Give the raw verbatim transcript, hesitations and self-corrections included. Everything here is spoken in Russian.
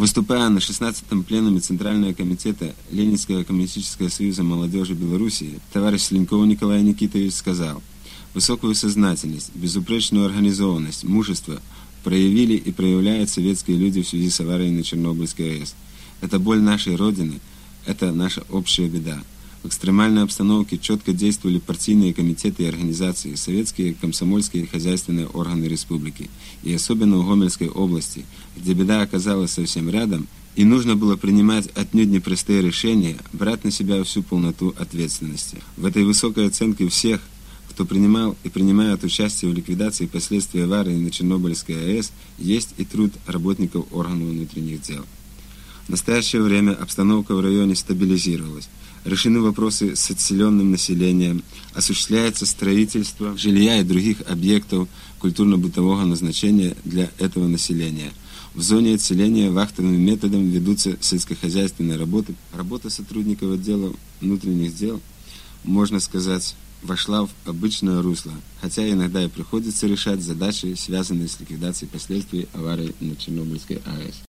Выступая на шестнадцатом пленуме Центрального комитета Ленинского коммунистического союза молодежи Белоруссии, товарищ Слинков Николай Никитович сказал: «Высокую сознательность, безупречную организованность, мужество проявили и проявляют советские люди в связи с аварией на Чернобыльской АЭС. Это боль нашей Родины, это наша общая беда». В экстремальной обстановке четко действовали партийные комитеты и организации, советские, комсомольские и хозяйственные органы республики, и особенно в Гомельской области, где беда оказалась совсем рядом, и нужно было принимать отнюдь непростые решения, брать на себя всю полноту ответственности. В этой высокой оценке всех, кто принимал и принимает участие в ликвидации последствий аварии на Чернобыльской АЭС, есть и труд работников органов внутренних дел. В настоящее время обстановка в районе стабилизировалась. Решены вопросы с отселенным населением, осуществляется строительство жилья и других объектов культурно-бытового назначения для этого населения. В зоне отселения вахтовым методом ведутся сельскохозяйственные работы. Работа сотрудников отдела внутренних дел, можно сказать, вошла в обычное русло, хотя иногда и приходится решать задачи, связанные с ликвидацией последствий аварии на Чернобыльской АЭС.